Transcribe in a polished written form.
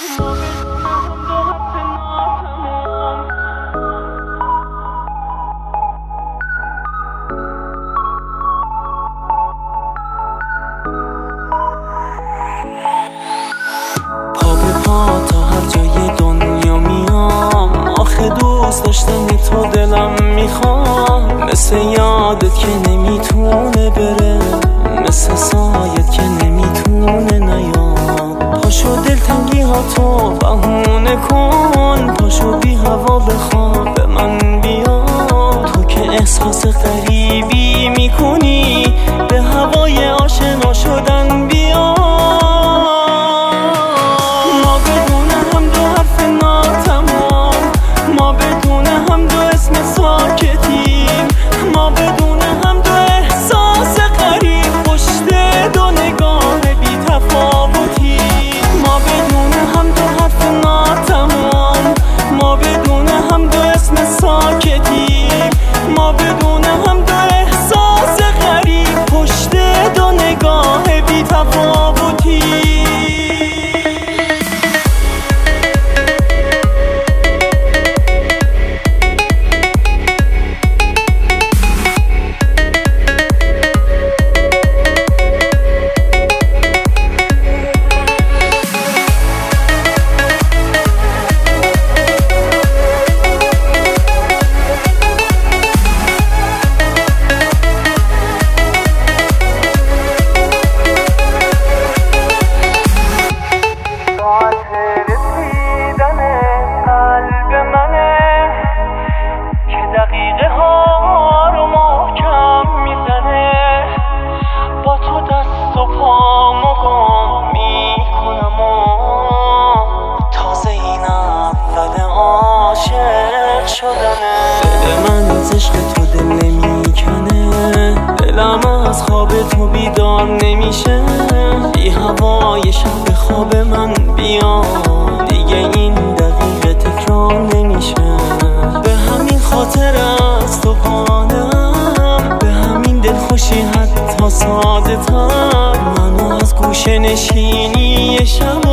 پا به پا تا هر جای دنیا میام، آخه دوست داشتن تو دلم میخوام. مثل یادت که نمیتونه بره، مثل سایت که نمیتونه نیاد. پاشو دلتنگی ها تو بهونه کن، پاشو بی هوا بخواب به من بیا. تو که احساس غریبی میکنی، به هوای آشنا شدن بیا. ما بدون هم دو حرف ناتمام، ما بدون هم دو اسم ساکتیم، ما بدون هم دو احساس غریب پشت دو نگاه بی تفاوتی. ما بدون هم دو حرف ناتمام، ما بدون هم دو اسم ساکتیم، ما بدون هم دو احساس غریب پشت دو نگاه بی تفاوتی. دل من از عشق تو دل نمیکنه، دلم از خواب تو بیدار نمیشه. بی هوای شب خواب من بیا، دیگه این دقیقه تکرار نمیشه. به همین خاطر از تو قانم، به همین دلخوشی حتی ساده تر، منو از گوشه نشینی شب